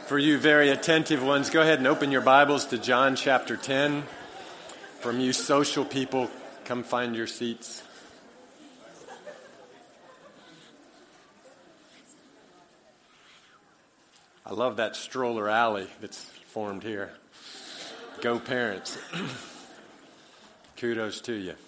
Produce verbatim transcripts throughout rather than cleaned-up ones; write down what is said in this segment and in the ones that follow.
For you very attentive ones, go ahead and open your Bibles to John chapter ten. From you social people, come find your seats. I love that stroller alley that's formed here. Go parents. Kudos to you.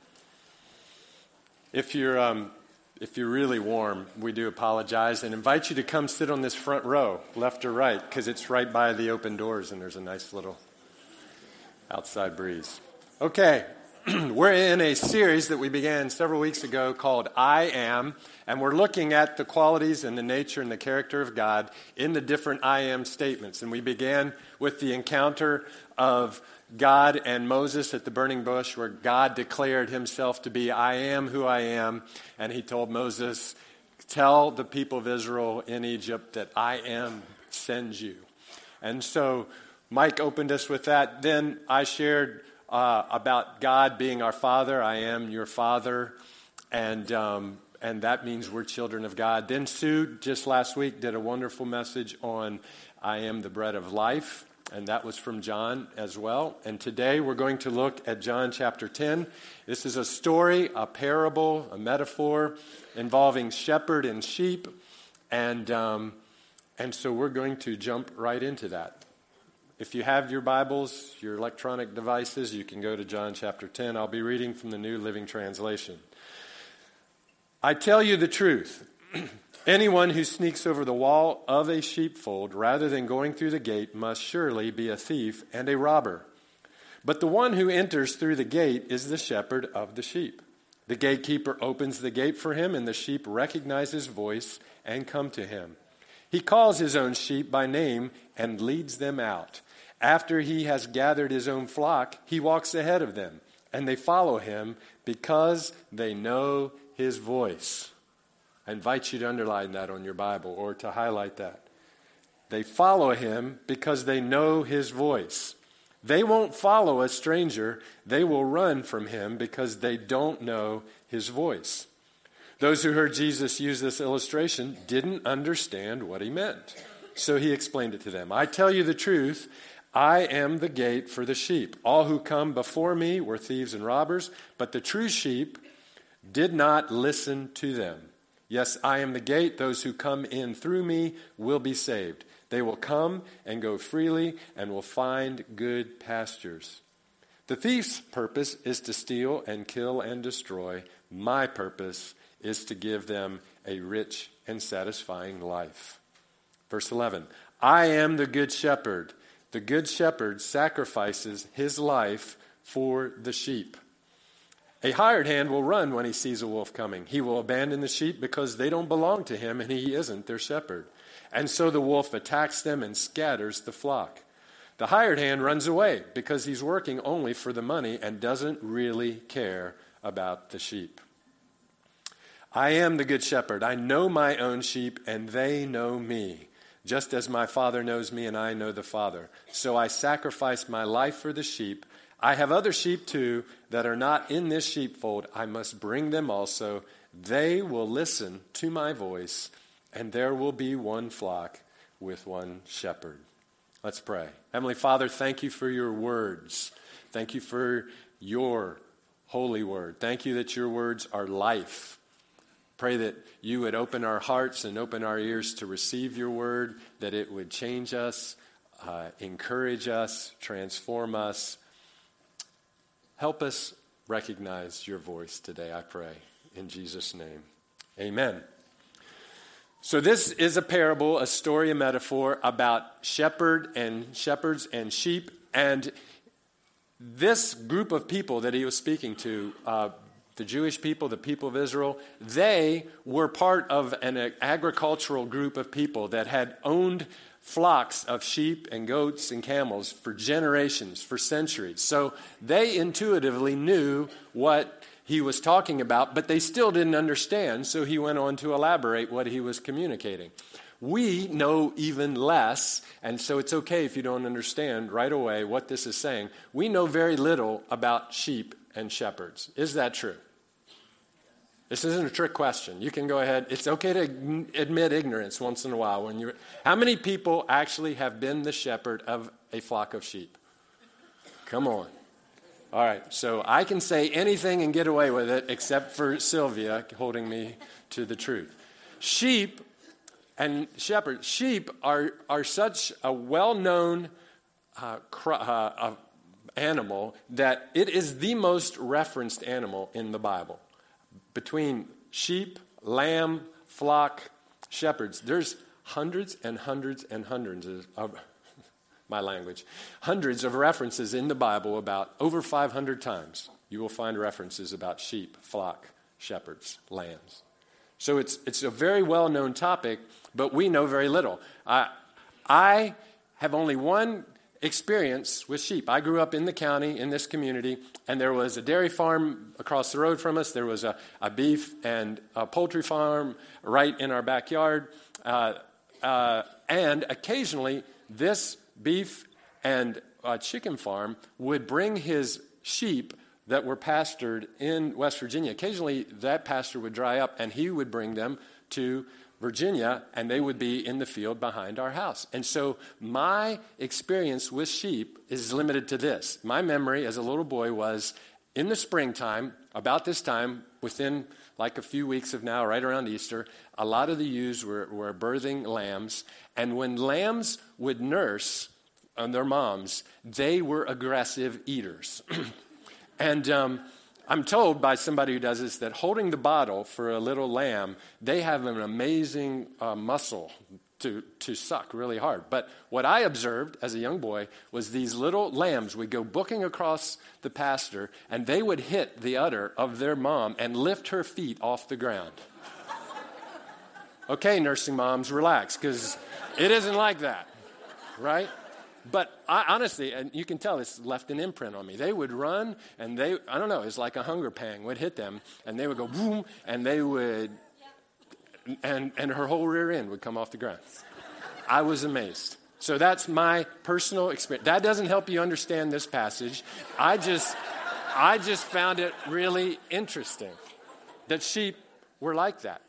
If you're um, if you're really warm, we do apologize and invite you to come sit on this front row, left or right, because it's right by the open doors and there's a nice little outside breeze. Okay, we're in a series that we began several weeks ago called I Am, and we're looking at the qualities and the nature and the character of God in the different I Am statements. And we began with the encounter of God and Moses at the burning bush, where God declared himself to be, I am who I am. And he told Moses, tell the people of Israel in Egypt that I am sends you. And so Mike opened us with that. Then I shared uh, about God being our Father. I am your Father. And um, and that means we're children of God. Then Sue, just last week, did a wonderful message on I am the bread of life. And that was from John as well. And today we're going to look at John chapter ten. This is a story, a parable, a metaphor involving shepherd and sheep. And um, and so we're going to jump right into that. If you have your Bibles, your electronic devices, you can go to John chapter ten. I'll be reading from the New Living Translation. I tell you the truth. Anyone who sneaks over the wall of a sheepfold rather than going through the gate must surely be a thief and a robber. But the one who enters through the gate is the shepherd of the sheep. The gatekeeper opens the gate for him, and the sheep recognize his voice and come to him. He calls his own sheep by name and leads them out. After he has gathered his own flock, he walks ahead of them, and they follow him because they know his voice. I invite you to underline that on your Bible or to highlight that. They follow him because they know his voice. They won't follow a stranger. They will run from him because they don't know his voice. Those who heard Jesus use this illustration didn't understand what he meant. So he explained it to them. I tell you the truth, I am the gate for the sheep. All who come before me were thieves and robbers, but the true sheep did not listen to them. Yes, I am the gate. Those who come in through me will be saved. They will come and go freely and will find good pastures. The thief's purpose is to steal and kill and destroy. My purpose is to give them a rich and satisfying life. Verse eleven, I am the good shepherd. The good shepherd sacrifices his life for the sheep. A hired hand will run when he sees a wolf coming. He will abandon the sheep because they don't belong to him and he isn't their shepherd. And so the wolf attacks them and scatters the flock. The hired hand runs away because he's working only for the money and doesn't really care about the sheep. I am the good shepherd. I know my own sheep and they know me, just as my Father knows me and I know the Father. So I sacrifice my life for the sheep. I have other sheep too that are not in this sheepfold. I must bring them also. They will listen to my voice, and there will be one flock with one shepherd. Let's pray. Heavenly Father, thank you for your words. Thank you for your holy word. Thank you that your words are life. Pray that you would open our hearts and open our ears to receive your word, that it would change us, uh, encourage us, transform us. Help us recognize your voice today, I pray, in Jesus' name. Amen. So this is a parable, a story, a metaphor about shepherd and shepherds and sheep. And this group of people that he was speaking to, uh, the Jewish people, the people of Israel, they were part of an agricultural group of people that had owned flocks of sheep and goats and camels for generations, for centuries. So they intuitively knew what he was talking about, but they still didn't understand, so he went on to elaborate what he was communicating. We know even less, and so it's okay if you don't understand right away what this is saying. We know very little about sheep and shepherds. Is that true? This isn't a trick question. You can go ahead. It's okay to admit ignorance once in a while. When you, how many people actually have been the shepherd of a flock of sheep? Come on. All right, so I can say anything and get away with it except for Sylvia holding me to the truth. Sheep and shepherds, sheep are, are such a well-known uh, cr- uh, uh, animal that it is the most referenced animal in the Bible. Between sheep, lamb, flock, shepherds, there's hundreds and hundreds and hundreds of, of my language, hundreds of references in the Bible about over five hundred times. You will find references about sheep, flock, shepherds, lambs. So it's it's a very well-known topic, but we know very little. I, I have only one experience with sheep. I grew up in the county, in this community, and there was a dairy farm across the road from us. There was a, a beef and a poultry farm right in our backyard. Uh, uh, and occasionally, this beef and uh, chicken farm would bring his sheep that were pastured in West Virginia. Occasionally, that pasture would dry up, and he would bring them to Virginia, and they would be in the field behind our house. And so my experience with sheep is limited to this. My memory as a little boy was in the springtime, about this time, within like a few weeks of now, right around Easter, a lot of the ewes were, were birthing lambs. And when lambs would nurse on their moms, they were aggressive eaters. and um, I'm told by somebody who does this that holding the bottle for a little lamb, they have an amazing uh, muscle to, to suck really hard. But what I observed as a young boy was these little lambs would go booking across the pasture, and they would hit the udder of their mom and lift her feet off the ground. Okay, nursing moms, relax, because it isn't like that, right? But I, honestly, and you can tell it's left an imprint on me. They would run, and they, I don't know, it's like a hunger pang would hit them, and they would go boom, and they would, and, and her whole rear end would come off the ground. I was amazed. So that's my personal experience. That doesn't help you understand this passage. I just, I just found it really interesting that sheep were like that.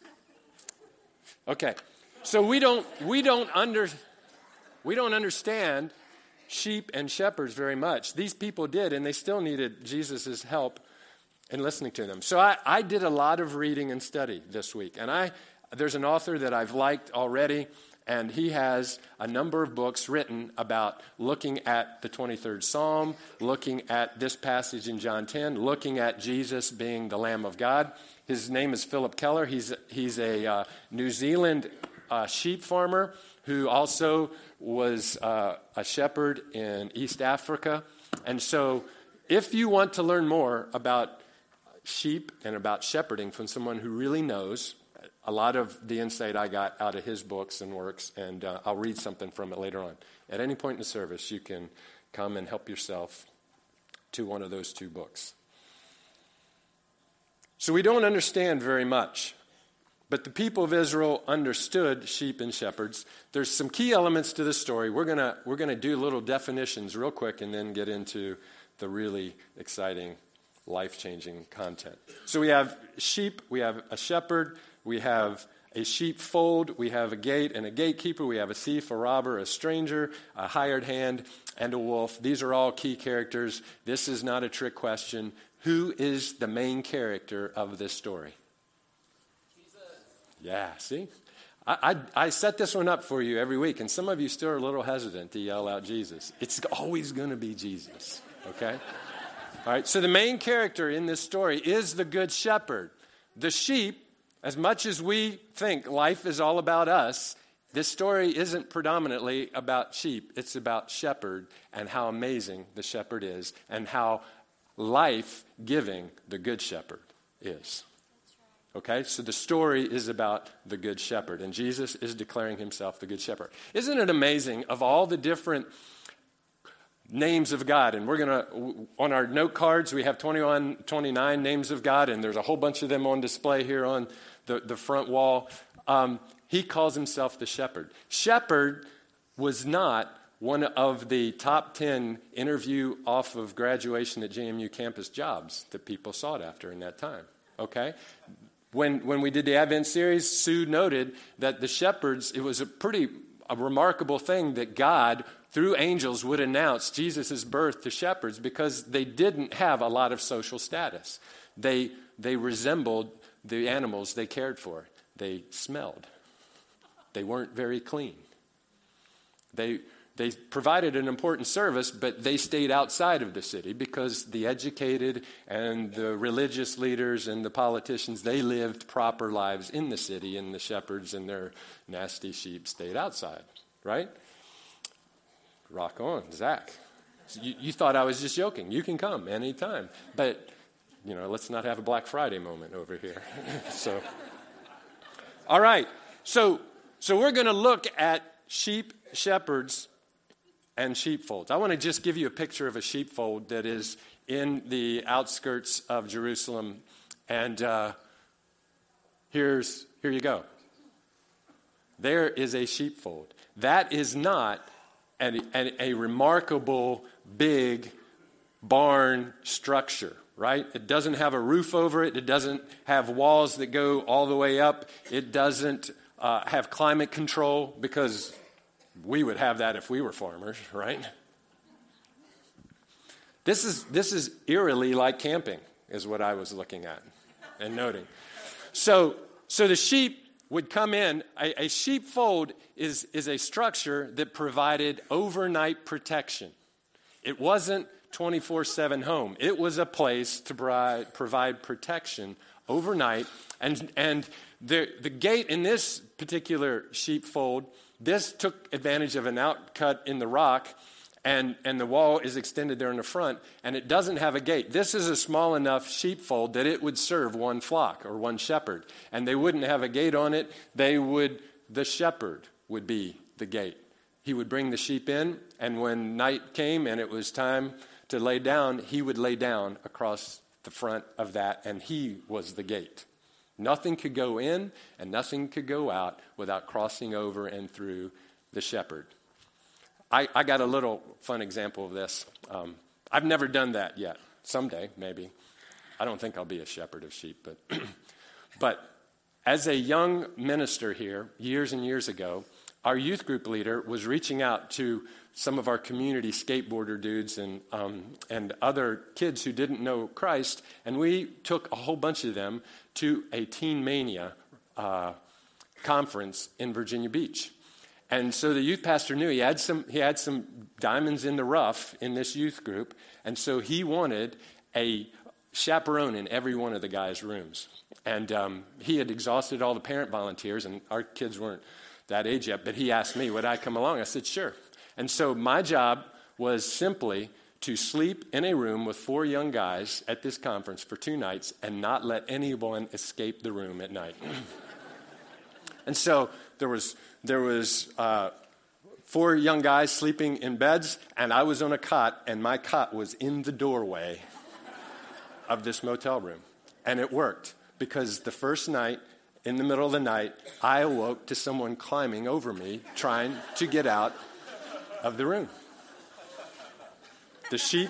Okay, so we don't, we don't under. We don't understand sheep and shepherds very much. These people did, and they still needed Jesus' help in listening to them. So I, I did a lot of reading and study this week. And I there's an author that I've liked already, and he has a number of books written about looking at the twenty-third Psalm, looking at this passage in John ten, looking at Jesus being the Lamb of God. His name is Philip Keller. He's, he's a uh, New Zealand uh, sheep farmer who also was uh, a shepherd in East Africa. And so if you want to learn more about sheep and about shepherding from someone who really knows, a lot of the insight I got out of his books and works, and uh, I'll read something from it later on. At any point in the service, you can come and help yourself to one of those two books. So we don't understand very much. But the people of Israel understood sheep and shepherds. There's some key elements to this story. We're gonna we're gonna do little definitions real quick and then get into the really exciting, life-changing content. So we have sheep, we have a shepherd, we have a sheepfold, we have a gate and a gatekeeper, we have a thief, a robber, a stranger, a hired hand, and a wolf. These are all key characters. This is not a trick question. Who is the main character of this story? Yeah, see? I, I I set this one up for you every week, and some of you still are a little hesitant to yell out Jesus. It's always going to be Jesus, okay? All right, so the main character in this story is the good shepherd. The sheep, as much as we think life is all about us, this story isn't predominantly about sheep. It's about shepherd and how amazing the shepherd is and how life-giving the good shepherd is. Okay, so the story is about the good shepherd, and Jesus is declaring himself the good shepherd. Isn't it amazing of all the different names of God? And we're going to, on our note cards, we have twenty-one, twenty-nine names of God, and there's a whole bunch of them on display here on the, the front wall. Um, he calls himself the shepherd. Shepherd was not one of the top ten interview off of graduation at J M U campus jobs that people sought after in that time. okay? When when we did the Advent series, Sue noted that the shepherds, it was a pretty a remarkable thing that God, through angels, would announce Jesus' birth to shepherds because they didn't have a lot of social status. They they resembled the animals they cared for. They smelled. They weren't very clean. They They provided an important service, but they stayed outside of the city because the educated and the religious leaders and the politicians, they lived proper lives in the city, and the shepherds and their nasty sheep stayed outside, right? Rock on, Zach. You, you thought I was just joking. You can come anytime. But, you know, let's not have a Black Friday moment over here. so, all right. So, so we're going to look at sheep, shepherds, and sheepfolds. I want to just give you a picture of a sheepfold that is in the outskirts of Jerusalem. And uh, here's here you go. There is a sheepfold. That is not an, an, a remarkable big barn structure, right? It doesn't have a roof over it. It doesn't have walls that go all the way up. It doesn't uh, have climate control because we would have that if we were farmers, right? This is this is eerily like camping, is what I was looking at and noting. So so the sheep would come in. A, a sheepfold is, is a structure that provided overnight protection. It wasn't twenty-four seven home. It was a place to provide, provide protection overnight. And, and the, the gate in this particular sheepfold, this took advantage of an outcut in the rock, and, and the wall is extended there in the front, and it doesn't have a gate. This is a small enough sheepfold that it would serve one flock or one shepherd, and they wouldn't have a gate on it. They would, the shepherd would be the gate. He would bring the sheep in, and when night came and it was time to lay down, he would lay down across the front of that, and he was the gate. Nothing could go in and nothing could go out without crossing over and through the shepherd. I, I got a little fun example of this. Um, I've never done that yet. Someday, maybe. I don't think I'll be a shepherd of sheep. But, but as a young minister here, years and years ago, our youth group leader was reaching out to some of our community skateboarder dudes and um, and other kids who didn't know Christ, and we took a whole bunch of them to a Teen Mania uh, conference in Virginia Beach. And so the youth pastor knew he had some he had some diamonds in the rough in this youth group, and so he wanted a chaperone in every one of the guys' rooms. And um, he had exhausted all the parent volunteers, and our kids weren't that age yet, but he asked me, would I come along? I said, sure. And so my job was simply to sleep in a room with four young guys at this conference for two nights and not let anyone escape the room at night. And so there was there was uh, four young guys sleeping in beds, and I was on a cot, and my cot was in the doorway of this motel room. And it worked, because the first night, in the middle of the night, I awoke to someone climbing over me, trying to get out of the room. The sheep,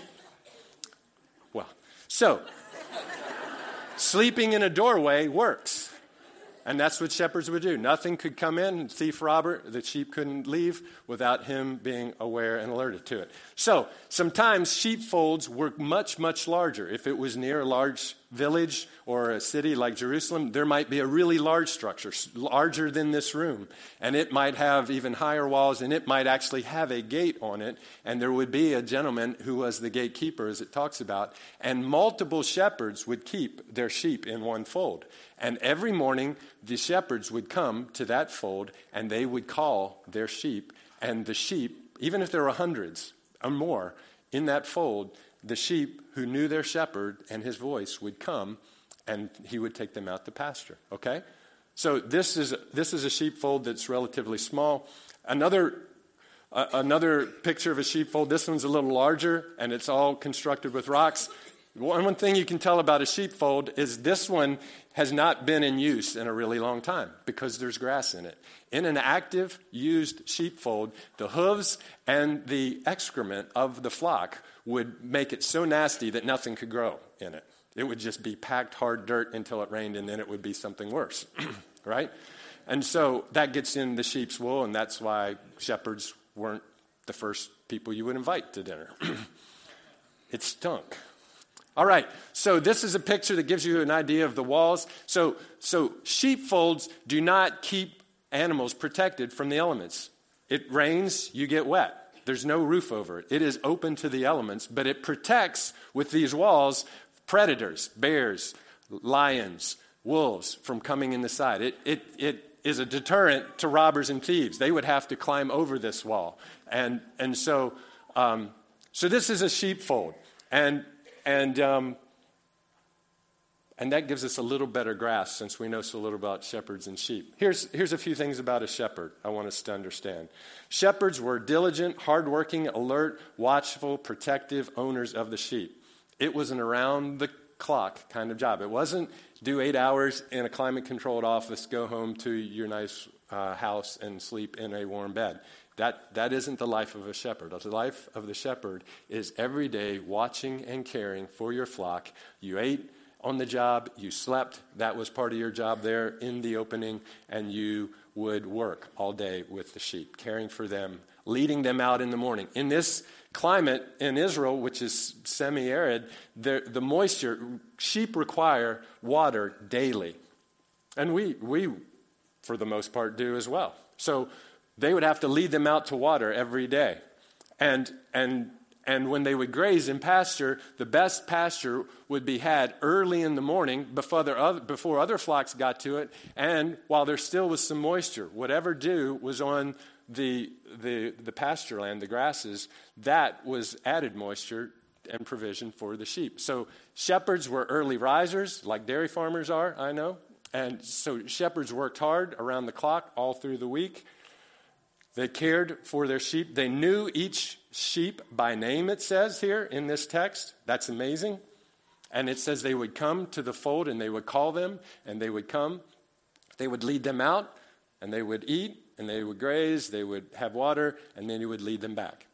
well, so, sleeping in a doorway works. And that's what shepherds would do. Nothing could come in, thief, robber, the sheep couldn't leave without him being aware and alerted to it. So, sometimes sheepfolds were much, much larger. If it was near a large village or a city like Jerusalem, there might be a really large structure, larger than this room. And it might have even higher walls, and it might actually have a gate on it. And there would be a gentleman who was the gatekeeper, as it talks about. And multiple shepherds would keep their sheep in one fold. And every morning, the shepherds would come to that fold, and they would call their sheep. And the sheep, even if there were hundreds or more in that fold, the sheep who knew their shepherd and his voice would come, and he would take them out to pasture. Okay? So this is this is a sheepfold that's relatively small. Another uh, another picture of a sheepfold. This one's a little larger, and it's all constructed with rocks. One, one thing you can tell about a sheepfold is this one has not been in use in a really long time because there's grass in it. In an active, used sheepfold, the hooves and the excrement of the flock would make it so nasty that nothing could grow in it. It would just be packed hard dirt until it rained, and then it would be something worse, right? And so that gets in the sheep's wool, and that's why shepherds weren't the first people you would invite to dinner. It stunk. All right, so this is a picture that gives you an idea of the walls. So, so sheepfolds do not keep animals protected from the elements. It rains, you get wet. There's no roof over it. It is open to the elements, but it protects with these walls predators, bears, lions, wolves from coming in the side. It, it, it is a deterrent to robbers and thieves. They would have to climb over this wall. And, and so, um, so this is a sheepfold. And And um, and that gives us a little better grasp since we know so little about shepherds and sheep. Here's, here's a few things about a shepherd I want us to understand. Shepherds were diligent, hardworking, alert, watchful, protective owners of the sheep. It was an around-the-clock kind of job. It wasn't do eight hours in a climate-controlled office, go home to your nice uh, house and sleep in a warm bed. That, that isn't the life of a shepherd. The life of the shepherd is every day watching and caring for your flock. You ate on the job, you slept, that was part of your job there in the opening, and you would work all day with the sheep, caring for them, leading them out in the morning. In this climate in Israel, which is semi-arid, the, the moisture, sheep require water daily. And we, we, for the most part, do as well. So they would have to lead them out to water every day. And and and when they would graze in pasture, the best pasture would be had early in the morning before other, before other flocks got to it, and while there still was some moisture. Whatever dew was on the the the pasture land, the grasses, that was added moisture and provision for the sheep. So shepherds were early risers, like dairy farmers are, I know. And so shepherds worked hard around the clock all through the week. They cared for their sheep. They knew each sheep by name, it says here in this text. That's amazing. And it says they would come to the fold and they would call them and they would come. They would lead them out and they would eat and they would graze. They would have water and then he would lead them back.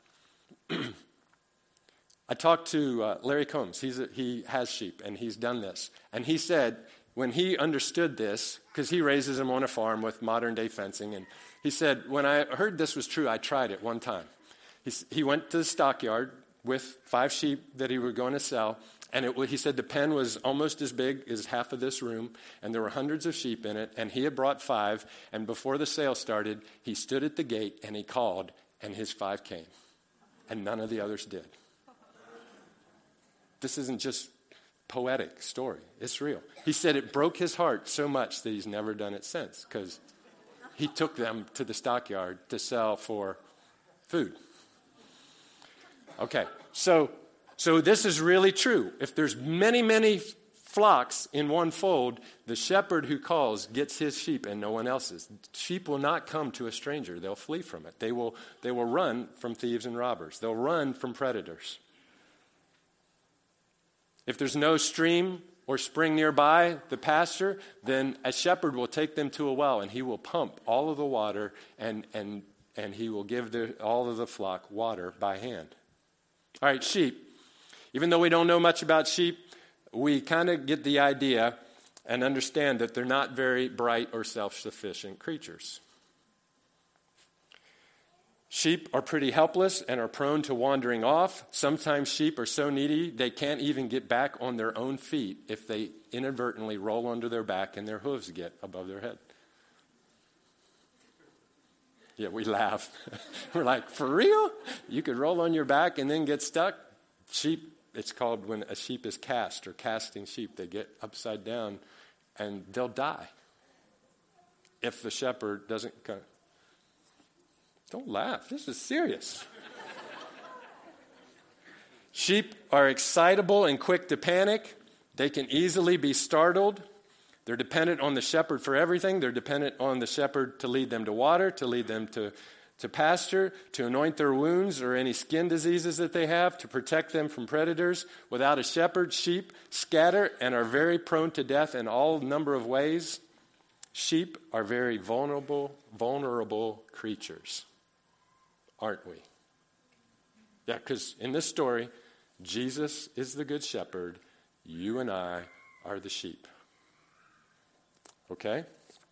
I talked to uh, Larry Combs. He's a, he has sheep and he's done this. And he said when he understood this, because he raises them on a farm with modern day fencing, and he said, when I heard this was true, I tried it one time. He, he went to the stockyard with five sheep that he was going to sell, and it, he said the pen was almost as big as half of this room, and there were hundreds of sheep in it, and he had brought five, and before the sale started, he stood at the gate, and he called, and his five came, and none of the others did. This isn't just poetic story. It's real. He said it broke his heart so much that he's never done it since, because he took them to the stockyard to sell for food. Okay, so so this is really true. If there's many, many flocks in one fold, the shepherd who calls gets his sheep and no one else's. Sheep will not come to a stranger. They'll flee from it. They will, they will run from thieves and robbers. They'll run from predators. If there's no stream or spring nearby the pasture, then a shepherd will take them to a well and he will pump all of the water and and and he will give the, all of the flock water by hand. All right, sheep. Even though we don't know much about sheep, we kind of get the idea and understand that they're not very bright or self-sufficient creatures. Sheep are pretty helpless and are prone to wandering off. Sometimes sheep are so needy they can't even get back on their own feet if they inadvertently roll onto their back and their hooves get above their head. Yeah, we laugh. We're like, for real? You could roll on your back and then get stuck? Sheep, it's called when a sheep is cast or casting sheep. They get upside down and they'll die if the shepherd doesn't come. Don't laugh. This is serious. Sheep are excitable and quick to panic. They can easily be startled. They're dependent on the shepherd for everything. They're dependent on the shepherd to lead them to water, to lead them to, to pasture, to anoint their wounds or any skin diseases that they have, to protect them from predators. Without a shepherd, sheep scatter and are very prone to death in all number of ways. Sheep are very vulnerable, vulnerable creatures. Aren't we? Yeah, because in this story, Jesus is the good shepherd. You and I are the sheep. Okay?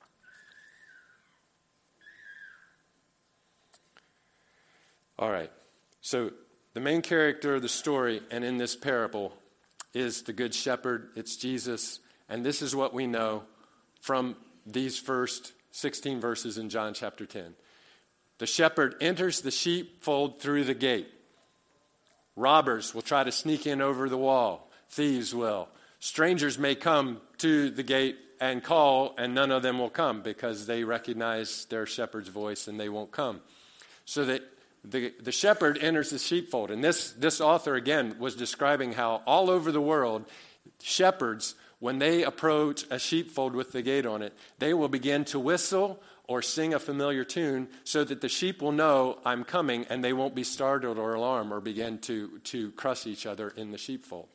All right. So the main character of the story and in this parable is the Good Shepherd. It's Jesus. And this is what we know from these first sixteen verses in John chapter ten. The shepherd enters the sheepfold through the gate. Robbers will try to sneak in over the wall. Thieves will. Strangers may come to the gate and call, and none of them will come because they recognize their shepherd's voice and they won't come. So that the, the shepherd enters the sheepfold. And this, this author, again, was describing how all over the world, shepherds, when they approach a sheepfold with the gate on it, they will begin to whistle or sing a familiar tune so that the sheep will know I'm coming and they won't be startled or alarmed or begin to, to crush each other in the sheepfold.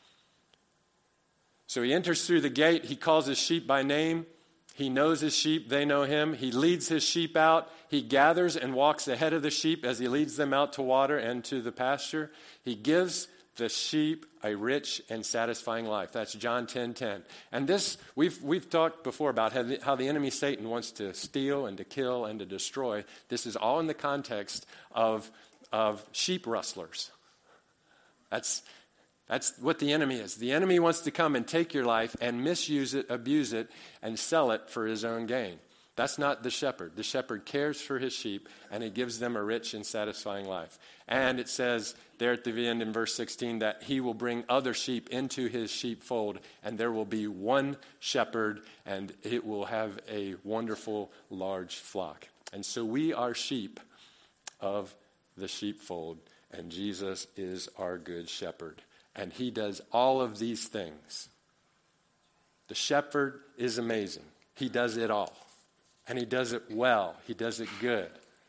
So he enters through the gate. He calls his sheep by name. He knows his sheep. They know him. He leads his sheep out. He gathers and walks ahead of the sheep as he leads them out to water and to the pasture. He gives the sheep a rich and satisfying life. That's John ten ten. And this, we've we've talked before about how the, how the enemy Satan wants to steal and to kill and to destroy. This is all in the context of, of sheep rustlers. That's, that's what the enemy is. The enemy wants to come and take your life and misuse it, abuse it, and sell it for his own gain. That's not the shepherd. The shepherd cares for his sheep, and he gives them a rich and satisfying life. And it says there at the end in verse sixteen that he will bring other sheep into his sheepfold, and there will be one shepherd, and it will have a wonderful large flock. And so we are sheep of the sheepfold, and Jesus is our good shepherd. And he does all of these things. The shepherd is amazing. He does it all. And he does it well. He does it good.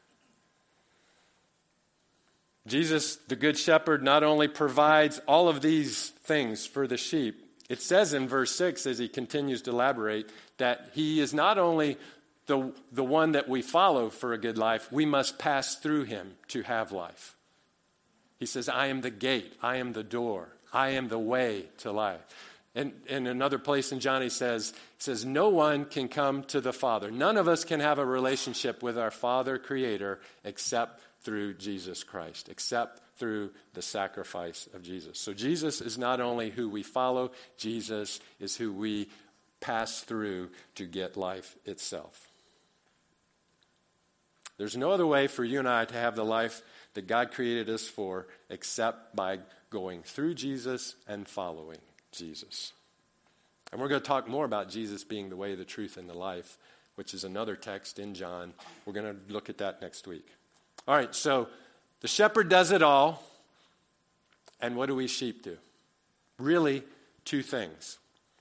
Jesus, the Good Shepherd, not only provides all of these things for the sheep, it says in verse six, as he continues to elaborate, that he is not only the, the one that we follow for a good life, we must pass through him to have life. He says, I am the gate, I am the door, I am the way to life. And in another place in John, he says, he says, no one can come to the Father. None of us can have a relationship with our Father, Creator, except through Jesus Christ, except through the sacrifice of Jesus. So Jesus is not only who we follow, Jesus is who we pass through to get life itself. There's no other way for you and I to have the life that God created us for except by going through Jesus and following Jesus. And we're going to talk more about Jesus being the way, the truth, and the life, which is another text in John. We're going to look at that next week. All right, so the shepherd does it all. And what do we sheep do? Really, two things.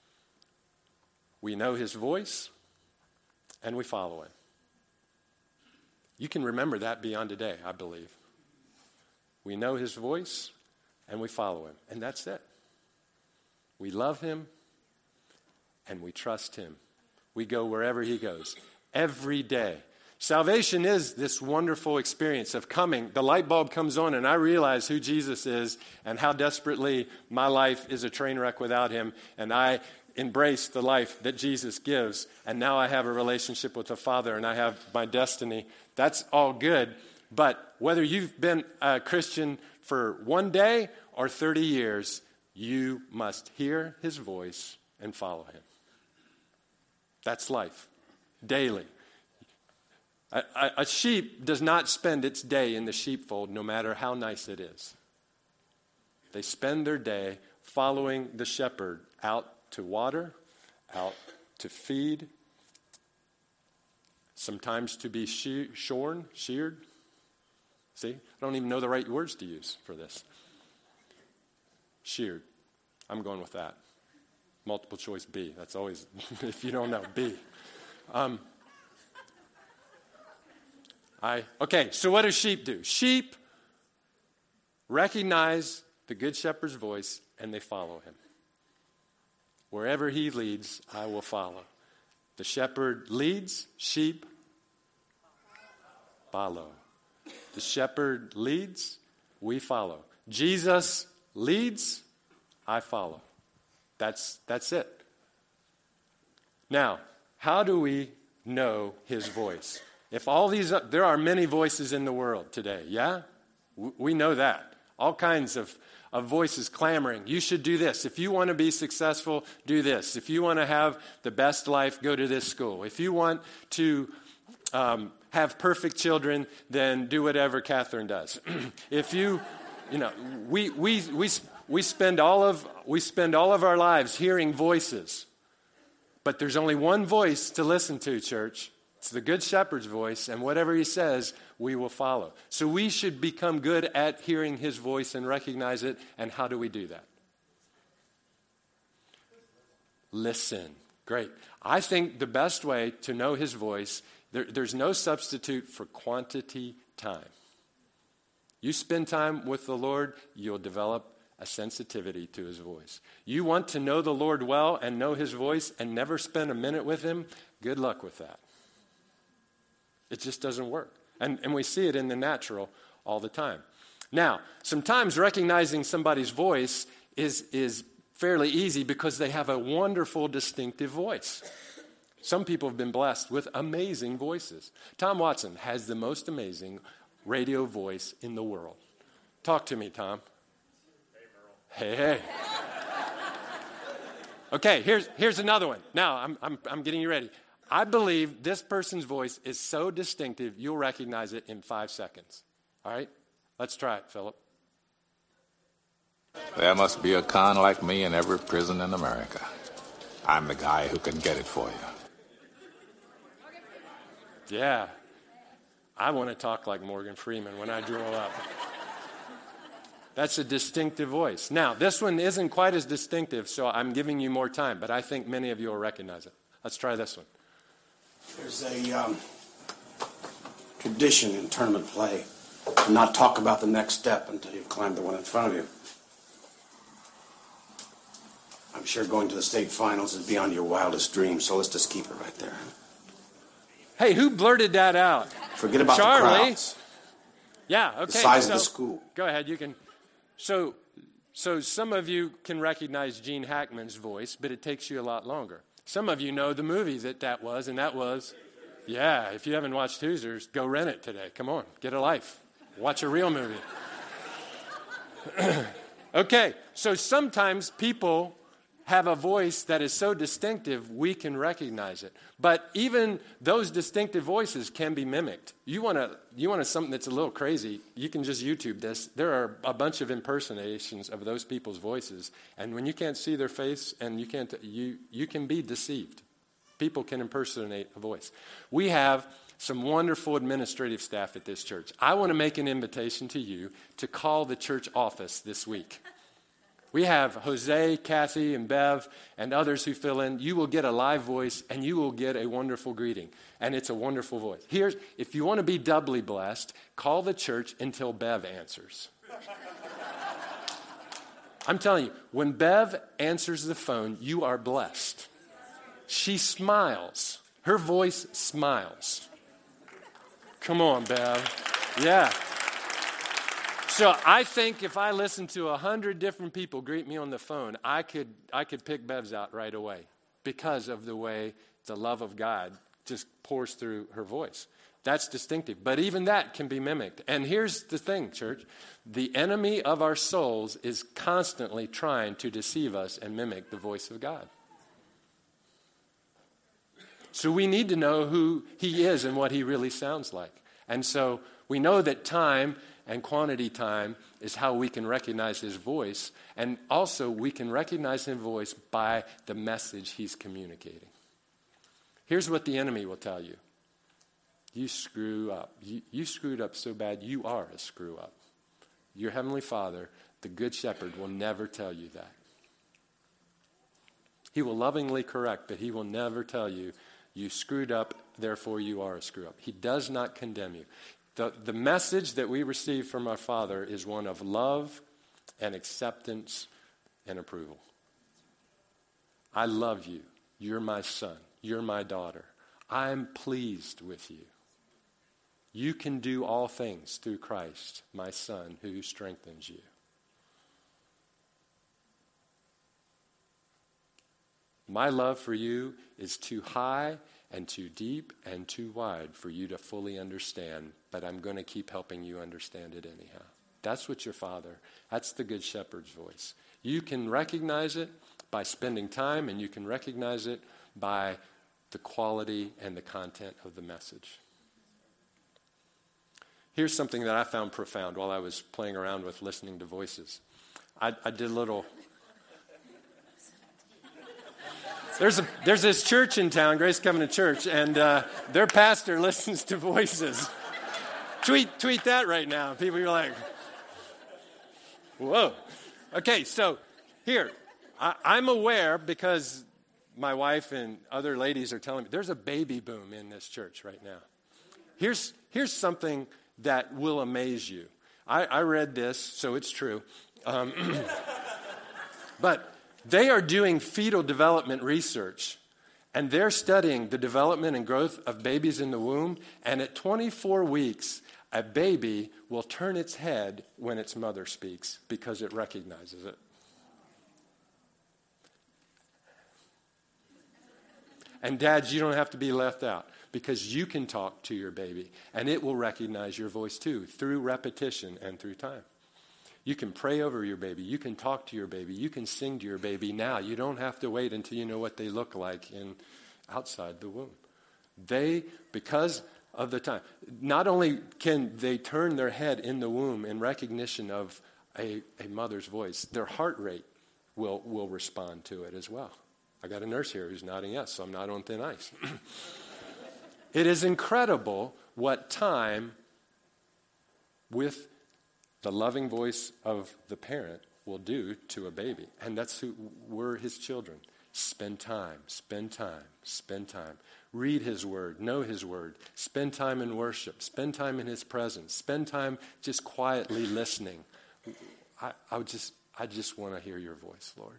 We know his voice, and we follow him. You can remember that beyond today, I believe. We know his voice, and we follow him. And that's it. We love him, and we trust him. We go wherever he goes, every day. Salvation is this wonderful experience of coming. The light bulb comes on, and I realize who Jesus is and how desperately my life is a train wreck without him, and I embrace the life that Jesus gives, and now I have a relationship with the Father, and I have my destiny. That's all good, but whether you've been a Christian for one day or thirty years, you must hear his voice and follow him. That's life, daily. A, a, a sheep does not spend its day in the sheepfold, no matter how nice it is. They spend their day following the shepherd out to water, out to feed, sometimes to be she- shorn, sheared. See, I don't even know the right words to use for this. Sheared. I'm going with that. Multiple choice B. That's always, if you don't know, B. Um, I okay, so what do sheep do? Sheep recognize the Good Shepherd's voice, and they follow him. Wherever he leads, I will follow. The shepherd leads, sheep follow. The shepherd leads, we follow. Jesus leads, I follow. That's, that's it. Now, how do we know his voice? If all these, there are many voices in the world today, yeah? We know that. All kinds of, of voices clamoring. You should do this. If you want to be successful, do this. If you want to have the best life, go to this school. If you want to um, have perfect children, then do whatever Catherine does. If you, you know, we we we we spend all of we spend all of our lives hearing voices, but there's only one voice to listen to, church. It's the Good Shepherd's voice, and whatever he says, we will follow. So we should become good at hearing his voice and recognize it. And how do we do that? Listen. Great. I think the best way to know his voice, there, there's no substitute for quantity time. You spend time with the Lord, you'll develop a sensitivity to his voice. You want to know the Lord well and know his voice and never spend a minute with him? Good luck with that. It just doesn't work. And, and we see it in the natural all the time. Now, sometimes recognizing somebody's voice is, is fairly easy because they have a wonderful, distinctive voice. Some people have been blessed with amazing voices. Tom Watson has the most amazing radio voice in the world. Talk to me, Tom. Hey, hey. Okay, here's, here's another one. Now, I'm, I'm, I'm getting you ready. I believe this person's voice is so distinctive, you'll recognize it in five seconds. All right? Let's try it, Philip. There must be a con like me in every prison in America. I'm the guy who can get it for you. Yeah. I want to talk like Morgan Freeman when I grow up. That's a distinctive voice. Now, this one isn't quite as distinctive, so I'm giving you more time, but I think many of you will recognize it. Let's try this one. There's a um, tradition in tournament play to not talk about the next step until you've climbed the one in front of you. I'm sure going to the state finals is beyond your wildest dreams, so let's just keep it right there. Hey, who blurted that out? Forget about Charlie. the crowds. Yeah, okay. The size so, of the school. Go ahead, you can. So, so some of you can recognize Gene Hackman's voice, but it takes you a lot longer. Some of you know the movie that that was, and that was, yeah, if you haven't watched Hoosiers, go rent it today. Come on, get a life. Watch a real movie. Okay, so sometimes people have a voice that is so distinctive, we can recognize it. But even those distinctive voices can be mimicked. You want to, you want something that's a little crazy, you can just YouTube this. There are a bunch of impersonations of those people's voices. And when you can't see their face and you can't, you, you can be deceived. People can impersonate a voice. We have some wonderful administrative staff at this church. I want to make an invitation to you to call the church office this week. We have Jose, Kathy, and Bev, and others who fill in. You will get a live voice, and you will get a wonderful greeting. And it's a wonderful voice. Here's, if you want to be doubly blessed, call the church until Bev answers. I'm telling you, when Bev answers the phone, you are blessed. She smiles. Her voice smiles. Come on, Bev. Yeah. So I think if I listened to a hundred different people greet me on the phone, I could I could pick Bev's out right away because of the way the love of God just pours through her voice. That's distinctive. But even that can be mimicked. And here's the thing, church. The enemy of our souls is constantly trying to deceive us and mimic the voice of God. So we need to know who he is and what he really sounds like. And so we know that time and quantity time is how we can recognize his voice. And also we can recognize his voice by the message he's communicating. Here's what the enemy will tell you. You screw up. You, you screwed up so bad, you are a screw up. Your heavenly Father, the Good Shepherd, will never tell you that. He will lovingly correct, but he will never tell you, you screwed up, therefore you are a screw up. He does not condemn you. The, the message that we receive from our Father is one of love and acceptance and approval. I love you. You're my son. You're my daughter. I'm pleased with you. You can do all things through Christ, my son, who strengthens you. My love for you is too high and too deep and too wide for you to fully understand, but I'm going to keep helping you understand it anyhow. That's what your Father, that's the Good Shepherd's voice. You can recognize it by spending time, and you can recognize it by the quality and the content of the message. Here's something that I found profound while I was playing around with listening to voices. I, I did a little... There's a there's this church in town, Grace Covenant Church, and uh, their pastor listens to voices. tweet tweet that right now. People are like, whoa. Okay, so here, I, I'm aware because my wife and other ladies are telling me there's a baby boom in this church right now. Here's here's something that will amaze you. I, I read this, so it's true. Um, but they are doing fetal development research, and they're studying the development and growth of babies in the womb, and at twenty-four weeks, a baby will turn its head when its mother speaks because it recognizes it. And dads, you don't have to be left out because you can talk to your baby, and it will recognize your voice too through repetition and through time. You can pray over your baby. You can talk to your baby. You can sing to your baby now. You don't have to wait until you know what they look like in outside the womb. They, because of the time, not only can they turn their head in the womb in recognition of a, a mother's voice, their heart rate will, will respond to it as well. I got a nurse here who's nodding yes, so I'm not on thin ice. It is incredible what time with the loving voice of the parent will do to a baby. And that's who we're his children. Spend time, spend time, spend time. Read his word, know his word. Spend time in worship. Spend time in his presence. Spend time just quietly listening. I, I would just, I just want to hear your voice, Lord.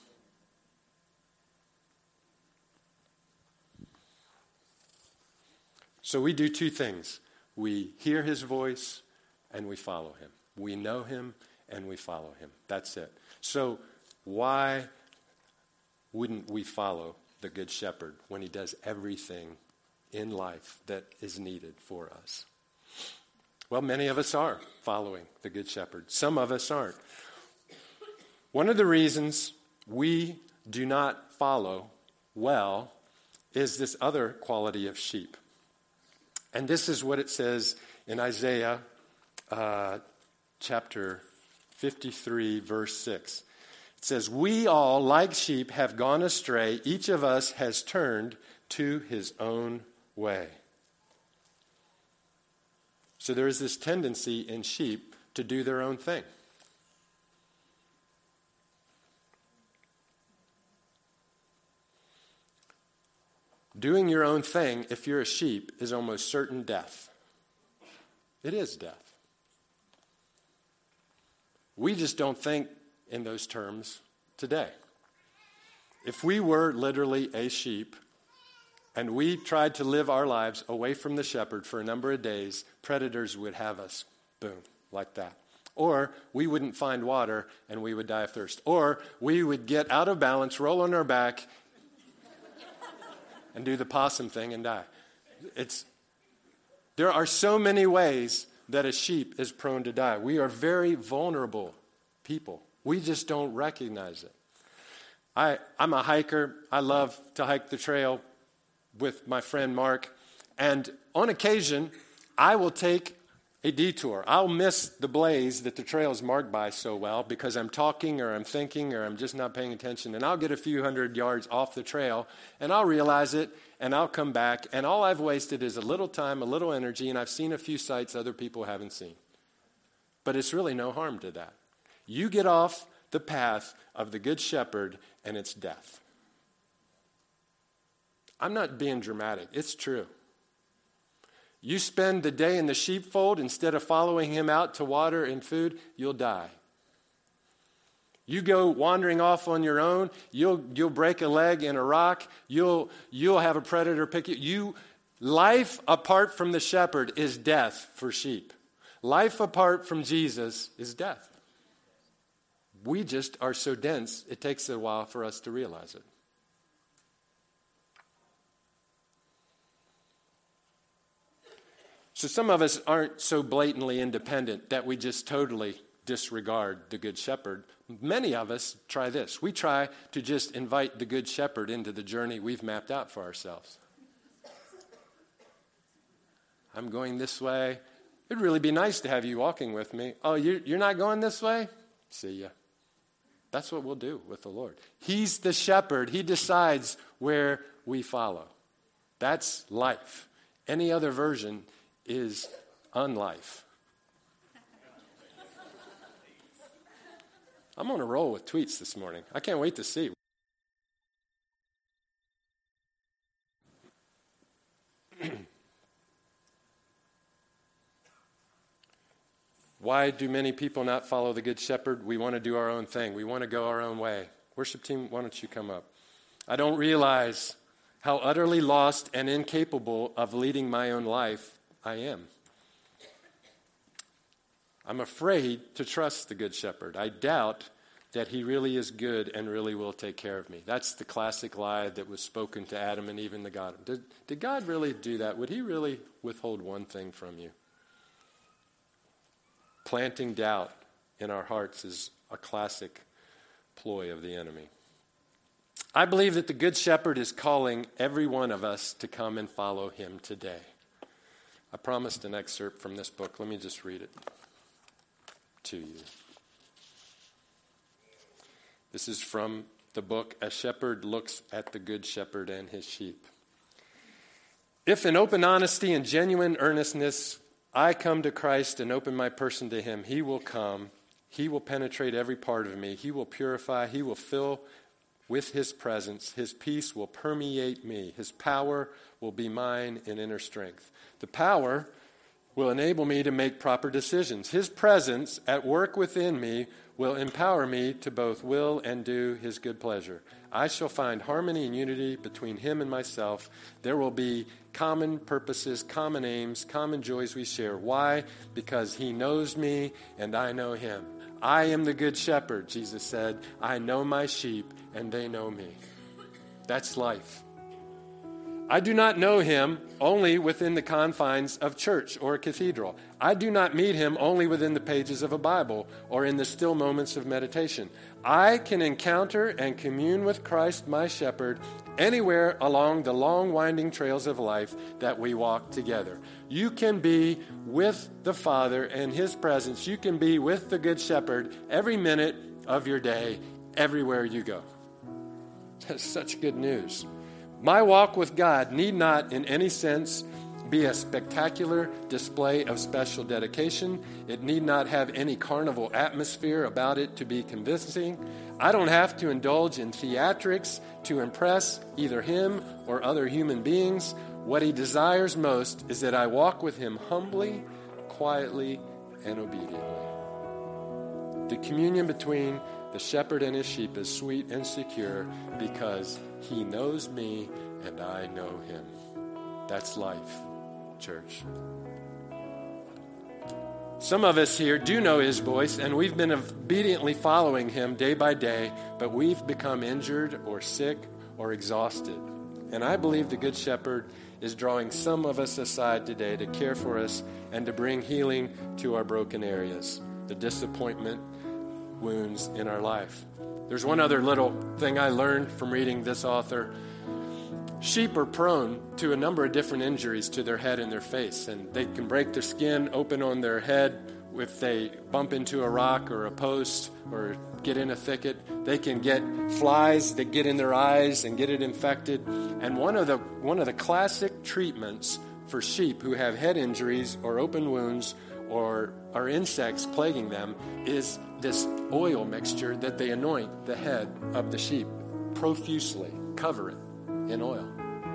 So we do two things. We hear his voice and we follow him. We know him and we follow him. That's it. So why wouldn't we follow the Good Shepherd when he does everything in life that is needed for us? Well, many of us are following the Good Shepherd. Some of us aren't. One of the reasons we do not follow well is this other quality of sheep. And this is what it says in Isaiah uh, chapter fifty-three, verse six. It says, "We all, like sheep, have gone astray. Each of us has turned to his own way." So there is this tendency in sheep to do their own thing. Doing your own thing, if you're a sheep, is almost certain death. It is death. We just don't think in those terms today. If we were literally a sheep and we tried to live our lives away from the shepherd for a number of days, predators would have us, boom, like that. Or we wouldn't find water and we would die of thirst. Or we would get out of balance, roll on our back, and do the possum thing and die. It's, there are so many ways that a sheep is prone to die. We are very vulnerable people. We just don't recognize it. I, I'm a hiker. I love to hike the trail with my friend Mark. And on occasion, I will take a detour. I'll miss the blaze that the trail is marked by so well because I'm talking or I'm thinking or I'm just not paying attention. And I'll get a few hundred yards off the trail and I'll realize it and I'll come back. And all I've wasted is a little time, a little energy, and I've seen a few sights other people haven't seen. But it's really no harm to that. You get off the path of the Good Shepherd and it's death. I'm not being dramatic. It's true. You spend the day in the sheepfold instead of following him out to water and food, you'll die. You go wandering off on your own, you'll you'll break a leg in a rock, you'll you'll have a predator pick you. You life apart from the shepherd is death for sheep. Life apart from Jesus is death. We just are so dense, it takes a while for us to realize it. So some of us aren't so blatantly independent that we just totally disregard the Good Shepherd. Many of us try this. We try to just invite the Good Shepherd into the journey we've mapped out for ourselves. I'm going this way. It'd really be nice to have you walking with me. Oh, you're, you're not going this way? See ya. That's what we'll do with the Lord. He's the shepherd. He decides where we follow. That's life. Any other version is unlife. I'm on a roll with tweets this morning. I can't wait to see. Why do many people not follow the Good Shepherd? We want to do our own thing. We want to go our own way. Worship team, why don't you come up? I don't realize how utterly lost and incapable of leading my own life I am. I'm afraid to trust the Good Shepherd. I doubt that he really is good and really will take care of me. That's the classic lie that was spoken to Adam and Eve in the garden. Did, did God really do that? Would he really withhold one thing from you? Planting doubt in our hearts is a classic ploy of the enemy. I believe that the Good Shepherd is calling every one of us to come and follow him today. I promised an excerpt from this book. Let me just read it to you. This is from the book, A Shepherd Looks at the Good Shepherd and His Sheep. If in open honesty and genuine earnestness I come to Christ and open my person to him, he will come. He will penetrate every part of me. He will purify. He will fill with his presence. His peace will permeate me. His power will be mine in inner strength. The power will enable me to make proper decisions. His presence at work within me will empower me to both will and do his good pleasure. I shall find harmony and unity between him and myself. There will be common purposes, common aims, common joys we share. Why? Because he knows me and I know him. I am the good shepherd, Jesus said. I know my sheep and they know me. That's life. I do not know him only within the confines of church or a cathedral. I do not meet him only within the pages of a Bible or in the still moments of meditation. I can encounter and commune with Christ, my shepherd, anywhere along the long winding trails of life that we walk together. You can be with the Father and his presence. You can be with the Good Shepherd every minute of your day, everywhere you go. That's such good news. My walk with God need not in any sense be a spectacular display of special dedication. It need not have any carnival atmosphere about it to be convincing. I don't have to indulge in theatrics to impress either him or other human beings. What he desires most is that I walk with him humbly, quietly, and obediently. The communion between the shepherd and his sheep is sweet and secure because he knows me and I know him. That's life, church. Some of us here do know his voice, and we've been obediently following him day by day, but we've become injured or sick or exhausted. And I believe the Good Shepherd is drawing some of us aside today to care for us and to bring healing to our broken areas, the disappointment, wounds in our life. There's one other little thing I learned from reading this author. Sheep are prone to a number of different injuries to their head and their face, and they can break their skin open on their head if they bump into a rock or a post or get in a thicket. They can get flies that get in their eyes and get it infected. And one of the one of the classic treatments for sheep who have head injuries or open wounds or are insects plaguing them is this oil mixture that they anoint the head of the sheep profusely, cover it in oil.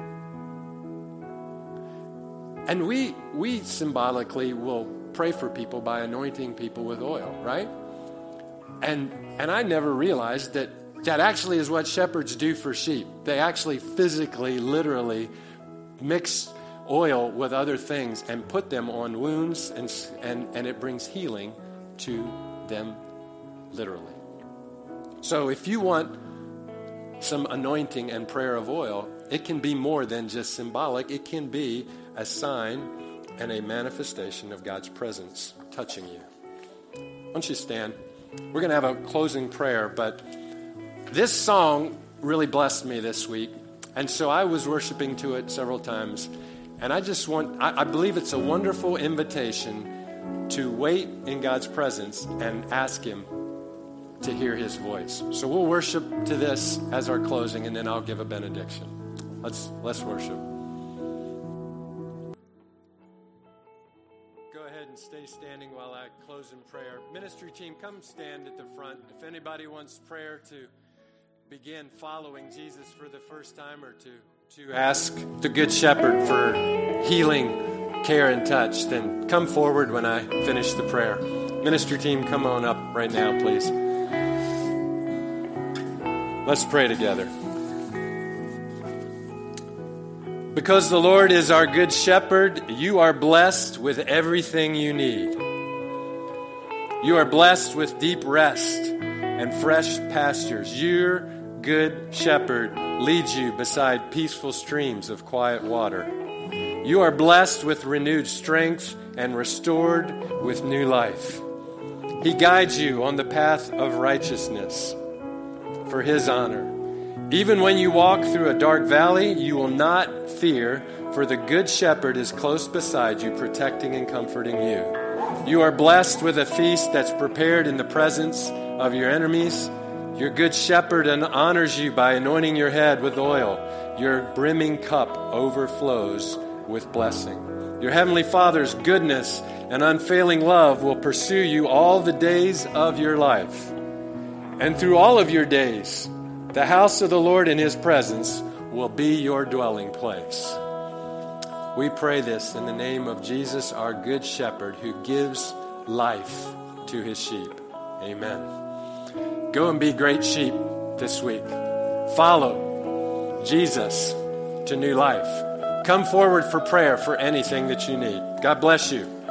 And we we symbolically will pray for people by anointing people with oil, right? And and I never realized that that actually is what shepherds do for sheep. They actually physically, literally mix oil with other things and put them on wounds, and and, and it brings healing to them literally. So if you want some anointing and prayer of oil, it can be more than just symbolic. It can be a sign and a manifestation of God's presence touching you. Why don't you stand? We're going to have a closing prayer, but this song really blessed me this week, and so I was worshiping to it several times, and I just want, I, I believe it's a wonderful invitation to wait in God's presence and ask Him to hear His voice. So we'll worship to this as our closing, and then I'll give a benediction. Let's, let's worship. Stay standing while I close in prayer. Ministry team, come stand at the front. If anybody wants prayer to begin following Jesus for the first time, or to, to ask the Good Shepherd for healing, care, and touch, then come forward when I finish the prayer. Ministry team, come on up right now, please. Let's pray together. Because the Lord is our good shepherd, you are blessed with everything you need. You are blessed with deep rest and fresh pastures. Your good shepherd leads you beside peaceful streams of quiet water. You are blessed with renewed strength and restored with new life. He guides you on the path of righteousness for His honor. Even when you walk through a dark valley, you will not fear, for the Good Shepherd is close beside you, protecting and comforting you. You are blessed with a feast that's prepared in the presence of your enemies. Your Good Shepherd honors you by anointing your head with oil. Your brimming cup overflows with blessing. Your Heavenly Father's goodness and unfailing love will pursue you all the days of your life. And through all of your days, the house of the Lord in His presence will be your dwelling place. We pray this in the name of Jesus, our Good Shepherd, who gives life to His sheep. Amen. Go and be great sheep this week. Follow Jesus to new life. Come forward for prayer for anything that you need. God bless you.